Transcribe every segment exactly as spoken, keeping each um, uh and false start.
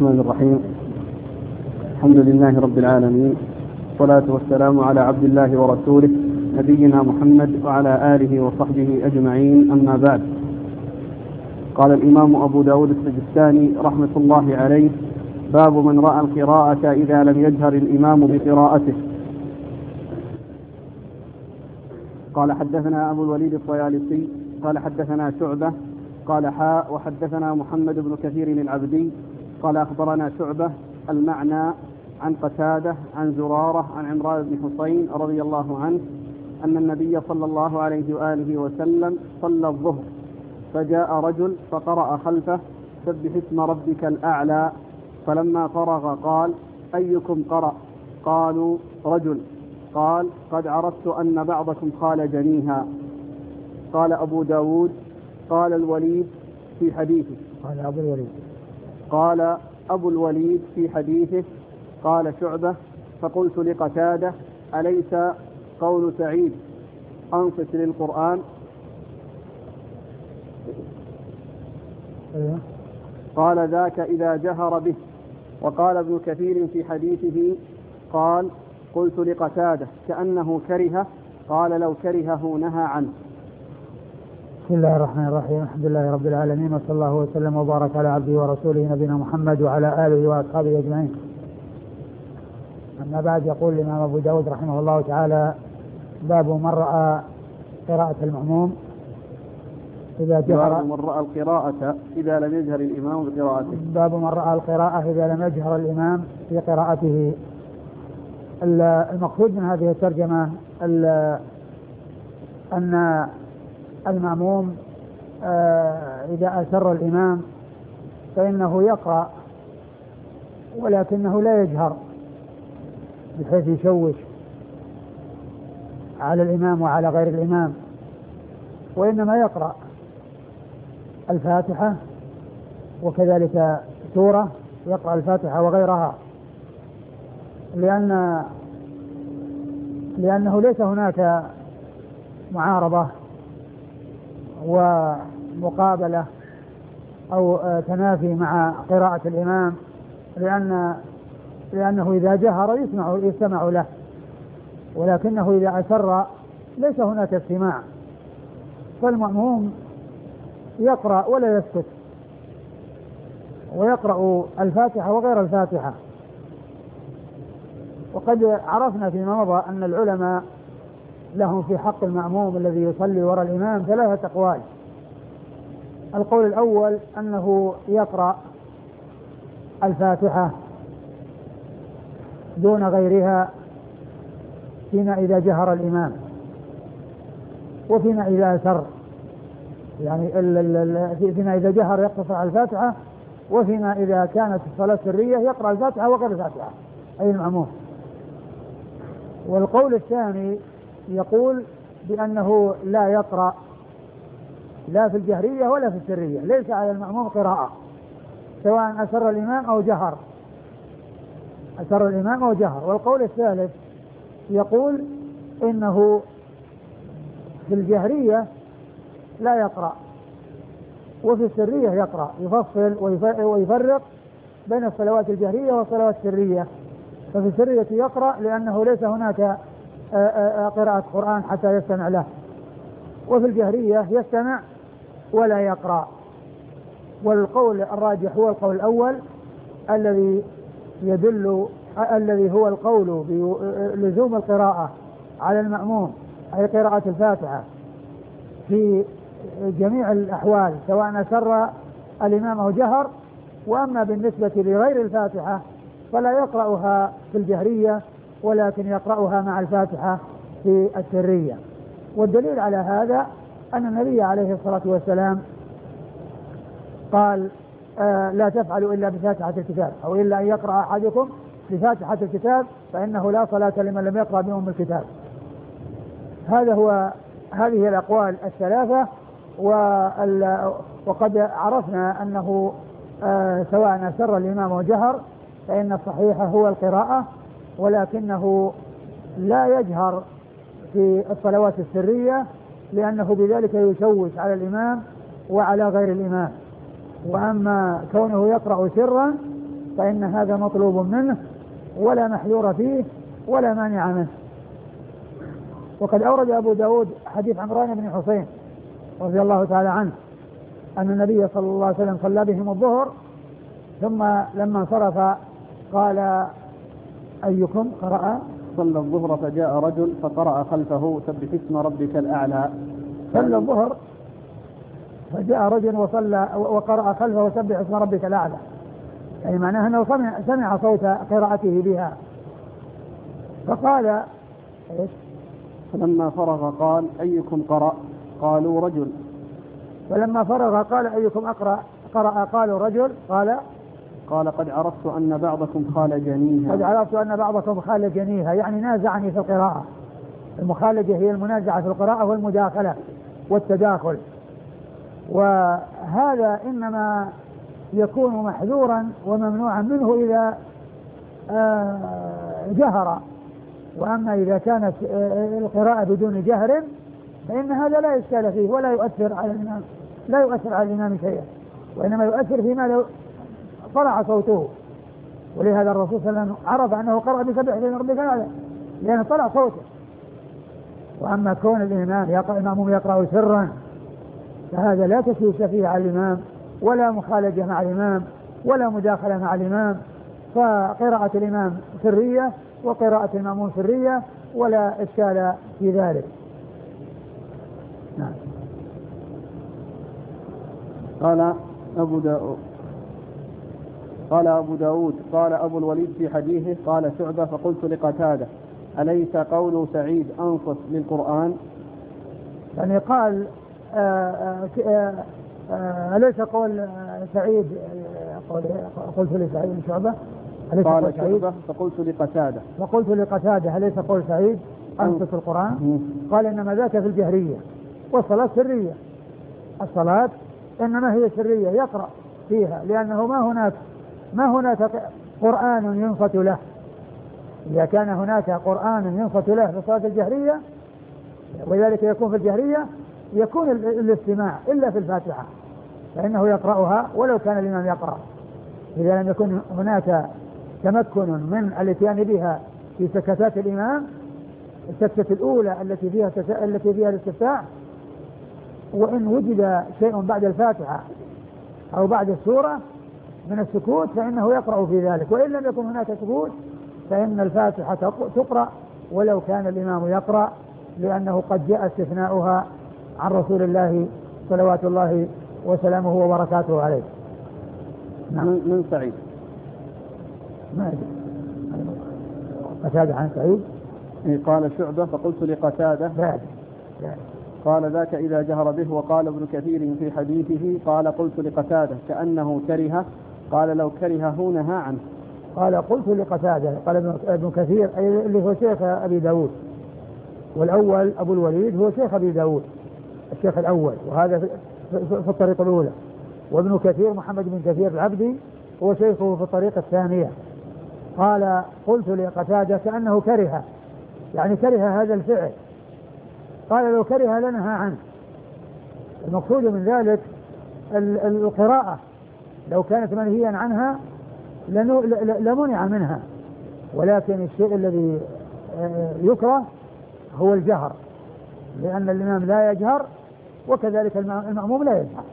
الرحمن الرحيم. الحمد لله رب العالمين، والصلاة والسلام على عبد الله ورسوله نبينا محمد وعلى آله وصحبه أجمعين، أما بعد. قال الإمام أبو داود السجستاني رحمة الله عليه: باب من رأى القراءة إذا لم يجهر الإمام بقراءته. قال حدثنا أبو الوليد الطيالسي قال حدثنا شعبة قال حاء وحدثنا محمد بن كثير العبدي قال أخبرنا شعبة المعنى عن قتادة عن زرارة عن عمران بن حسين رضي الله عنه أن النبي صلى الله عليه وآله وسلم صلى الظهر فجاء رجل فقرأ خلفه: سبح اسم ربك الأعلى. فلما فرغ قال: أيكم قرأ؟ قالوا: رجل. قال: قد عرفت أن بعضكم قال جنيها. قال أبو داود: قال الوليد في حديثه قال أبو الوليد قال أبو الوليد في حديثه قال شعبة: فقلت لقتادة: أليس قول سعيد أنصت للقرآن؟ قال: ذاك إذا جهر به. وقال ابن كثير في حديثه قال: قلت لقتادة: كأنه كره. قال: لو كرهه نهى عنه. بسم الله الرحمن الرحيم. الحمد لله رب العالمين، وصلى الله وسلم وبارك على عبده ورسوله نبينا محمد وعلى آله وأصحابه أجمعين. أما بعد، يقول الإمام أبو داود رحمه الله تعالى: باب من رأى قراءة المأموم إذا جهر من رأى القراءة إذا لم يجهر الإمام بقراءته. باب من رأى القراءة إذا لم يجهر الإمام في قراءته. المقصود من هذه الترجمة أن المأموم إذا أسر الإمام فإنه يقرأ، ولكنه لا يجهر بحيث يشوش على الإمام وعلى غير الإمام، وإنما يقرأ الفاتحة وكذلك سورة، يقرأ الفاتحة وغيرها، لأن لأنه ليس هناك معارضة ومقابلة أو تنافي مع قراءة الإمام، لأن لأنه إذا جهر يسمع يستمع له، ولكنه إذا أسر ليس هناك استماع، فالمأموم يقرأ ولا يسكت، ويقرأ الفاتحة وغير الفاتحة. وقد عرفنا فيما مضى أن العلماء لهم في حق المأموم الذي يصلي وراء الإمام ثلاثة أقوال. القول الأول أنه يقرأ الفاتحة دون غيرها فيما إذا جهر الإمام، وفيما إذا أسر، يعني فيما إذا جهر يقتصر على الفاتحة، وفيما إذا كانت الصلاة سرية يقرأ الفاتحة وغير الفاتحة أي المأموم. والقول الثاني يقول بأنه لا يقرأ لا في الجهرية ولا في السرية، ليس على المأموم قراءة سواء أسر الإمام أو جهر أسر الإمام أو جهر. والقول الثالث يقول إنه في الجهرية لا يقرأ، وفي السرية يقرأ، يفصل ويفرق بين الصلوات الجهرية والصلوات السرية. ففي السرية يقرأ لأنه ليس هناك قراءة قرآن حتى يستمع له، وفي الجهرية يستمع ولا يقرأ. والقول الراجح هو القول الأول الذي يدل الذي هو القول بلزوم القراءة على المأموم، أي قراءة الفاتحة في جميع الأحوال سواء أسر الإمام أو جهر. وأما بالنسبة لغير الفاتحة فلا يقرأها في الجهرية، ولكن يقرأها مع الفاتحة في السرية. والدليل على هذا أن النبي عليه الصلاة والسلام قال: آه لا تفعلوا إلا بفاتحة الكتاب، أو إلا أن يقرأ أحدكم بفاتحة الكتاب فإنه لا صلاة لمن لم يقرأ بأم الكتاب. هذا هو هذه الأقوال الثلاثة. وقد عرفنا أنه آه سواء أسر الإمام وجهر فإن الصحيح هو القراءة، ولكنه لا يجهر في الصلوات السرية لأنه بذلك يشوش على الإمام وعلى غير الإمام. وأما كونه يقرأ سرا فإن هذا مطلوب منه ولا محذور فيه ولا مانع منه. وقد أورد أبو داود حديث عمران بن حسين رضي الله تعالى عنه أن النبي صلى الله عليه وسلم صلى بهم الظهر ثم لما انصرف قال أيكم قرأ صلى الظهر فجاء رجل فقرأ خلفه سبح اسم ربك الأعلى. صلى الظهر فجاء رجل وصلى وقرأ خلفه سبح اسم ربك الأعلى، يعني معناه أنه سمع, سمع صوت قراءته بها فقال إيش؟ فلما فرغ قال أيكم قرأ؟ قالوا رجل. فلما فرغ قال أيكم أقرأ قرأ؟ قالوا رجل. قال قال قد عرفت أن بعضكم خال جنيها. قد عرفت أن بعضكم خال جنيها، يعني نازعني في القراءة. المخالجة هي المنازعة في القراءة والمداخلة والتداخل، وهذا إنما يكون محذورا وممنوعا منه إذا جهر، وأما إذا كانت القراءة بدون جهر فإن هذا لا إشكال فيه ولا يؤثر على الإمام، لا يؤثر على الإمام شيئا، وإنما يؤثر فيما لو طلع صوته. ولهذا الرسول صلى الله عليه وسلم عرف أنه قرأ بسبح اسم ربك الأعلى لأنه طلع صوته. وأما كون الإمام يقرأ المأموم يقرأ سرا فهذا لا تشويش فيه على الإمام ولا مخالجة مع الإمام ولا مداخلة مع الإمام، فقراءة الإمام سرية وقراءة المأموم سرية ولا إشكال في ذلك. نعم. قال أبو داود قال أبو داود قال أبو الوليد في حديثه قال شعبة فقلت لقتادة أليس قول سعيد أنصف للقرآن؟ يعني قال آآ آآ آآ أليس قول سعيد قلت لسعيد شعبة قال شعبة فقلت لقتادة فقلت لقتادة أليس قول سعيد أنصف القرآن؟ قال إنما ذاك في الجهرية والصلاة سرية. الصلاة إنما هي سرية يقرأ فيها لأنه ما هناك ما هناك قرآن ينصت له. إذا كان هناك قرآن ينصت له في الصلاة الجهرية وذلك يكون في الجهرية يكون الاستماع إلا في الفاتحة فإنه يقرأها ولو كان الإمام يقرأ. إذا لم يكن هناك تمكن من الاتيان بها في سكتات الإمام، السكتة الأولى التي فيها التي فيها الاستفتاح، وإن وجد شيء بعد الفاتحة أو بعد السورة من السكوت فإنه يقرأ في ذلك، وإن لم يكن هناك سكوت فإن الفاتحة تقرأ ولو كان الإمام يقرأ، لأنه قد جاء استثناؤها عن رسول الله صلوات الله وسلامه وبركاته عليه. نعم. من سعيد ما أدري قتادة عن سعيد قال شعبة فقلت لقتادة بعد. قال ذاك إذا جهر به. وقال ابن كثير في حديثه قال قلت لقتادة كأنه كره، قال لو كرهه نهى عنه. قال قلت لقتادة قال ابن كثير اللي هو شيخ أبي داود، والأول أبو الوليد هو شيخ أبي داود الشيخ الأول، وهذا في الطريقة الأولى، وابن كثير محمد بن كثير العبدي هو شيخه في الطريقة الثانية. قال قلت لقتادة كأنه كره، يعني كره هذا الفعل، قال لو كره لنهى عنه. المقصود من ذلك القراءة لو كانت منهيا عنها لمنع منها، ولكن الشيء الذي يكره هو الجهر، لأن الإمام لا يجهر وكذلك المأموم لا يجهر،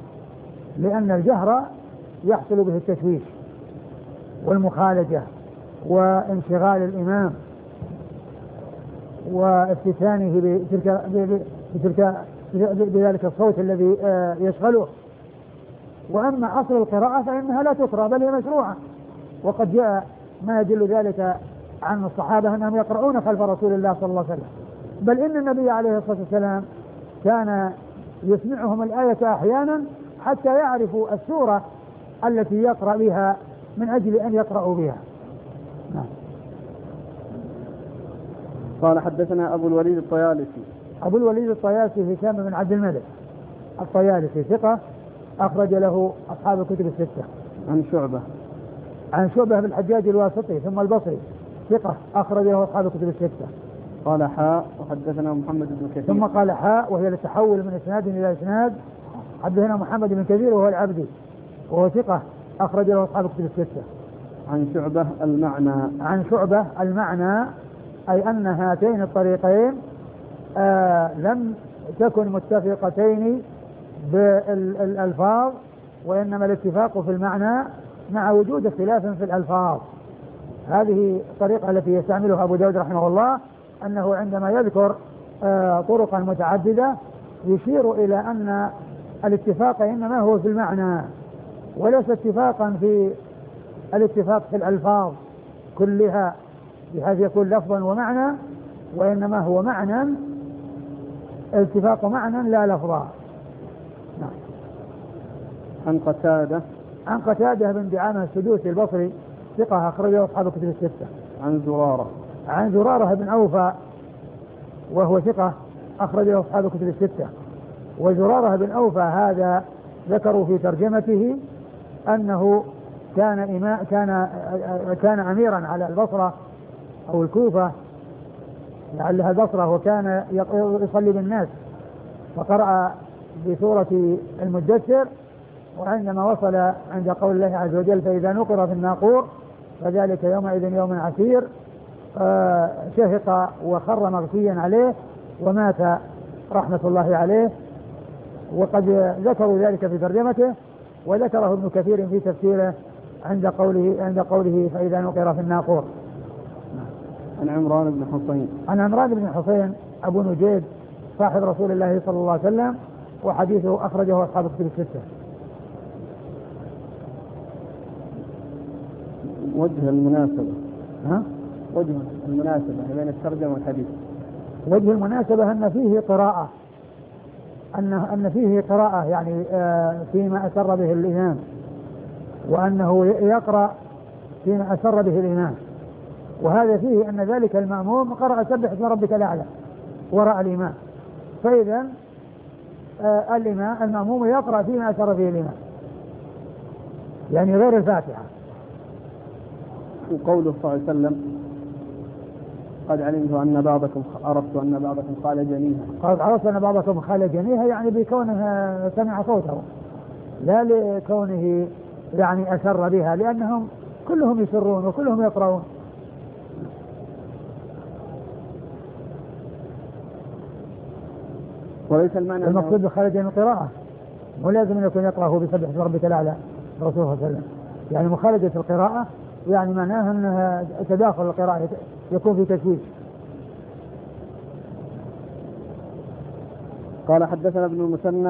لأن الجهر يحصل به التشويش والمخالجة وانشغال الإمام وافتتانه بتلك بتلك بذلك الصوت الذي يشغله. وأما أصل القراءة فإنها لا تكره بل هي مشروعة، وقد جاء ما يدل ذلك عن الصحابة أنهم يقرؤون خلف رسول الله صلى الله عليه وسلم، بل إن النبي عليه الصلاة والسلام كان يسمعهم الآية أحيانا حتى يعرفوا السورة التي يقرأ بها من أجل أن يقرأوا بها. نعم. قال حدثنا أبو الوليد الطيالسي. أبو الوليد الطيالسي هشام بن عبد الملك الطيالسي ثقة أخرج له أصحاب الكتب الستة. عن شعبة عن شعبة بن الحجاج الواسطي ثم البصري ثقة أخرج له أصحاب الكتب الستة. قال حاء وحدثنا محمد بن كثير. ثم قال حاء وهي للتحول من إسناد إلى إسناد. حدثنا محمد بن كثير وهو العبدي وهو ثقة أخرج له أصحاب الكتب الستة. عن شعبة المعنى. عن شعبة المعنى أي أن هاتين الطريقين آه لم تكن متفقتين بالألفاظ، وإنما الاتفاق في المعنى مع وجود اختلاف في الألفاظ. هذه الطريقة التي يستعملها أبو داود رحمه الله، أنه عندما يذكر آه طرقا متعددة يشير إلى أن الاتفاق إنما هو في المعنى، وليس اتفاقا في الاتفاق في الألفاظ كلها بحيث يكون لفظا ومعنى، وإنما هو معنى، الاتفاق معنى لا لفظا. نعم. عن قتادة عن قتادة بن دعامة السدوسي البصري ثقة أخرجه أصحاب الكتب الستة. عن زرارة عن زرارة بن أوفى وهو ثقة أخرجه أصحاب الكتب الستة. وزرارة بن أوفى هذا ذكروا في ترجمته أنه كان إماء كان كان أميرا على البصرة أو الكوفة، لعلها البصرة، وكان يصلي بالناس فقرأ بسورة المدثر، وعندما وصل عند قول الله عز وجل فإذا نقر في الناقور فذلك يومئذ يوم عسير شهق وخر مغشيا عليه ومات رحمة الله عليه. وقد ذكروا ذلك في ترجمته، وذكره ابن كثير في تفسيره عند قوله عند قوله فإذا نقر في الناقور. عن عمران بن حصين عن عمران بن حصين أبو نجيد صاحب رسول الله صلى الله عليه وسلم، وحديثه أخرجه أصحاب الكتب الستة. وجه المناسبة ها؟ وجه المناسبة بين الترجمة والحديث. وجه المناسبة أن فيه قراءة أن أن فيه قراءة يعني فيما أسر به الإمام، وأنه يقرأ فيما أسر به الإمام، وهذا فيه أن ذلك المأموم قرأ سبح اسم ربك الأعلى وراء الإمام، فإذا الإمام المأموم يقرأ فيما أسر به الإمام يعني غير الفاتحة. وقوله صلى الله عليه وسلم قد علمت أن بعضكم عرفت أن بعضكم قال جنيها، قد عرفت أن بعضكم قال جنيها يعني بكونه سمع صوته، لا لكونه يعني أسر بها، لأنهم كلهم يسرون وكلهم يقرؤون. وليس المعنى المقصود بخارج من القراءة مو لازم أن يكون يقرأه بسبح اسم ربك الأعلى الرسول صلى الله عليه وسلم، يعني مخالجة القراءة يعني معناها أنها تداخل القراءة يكون في تشويش. قال حدثنا ابن المثنى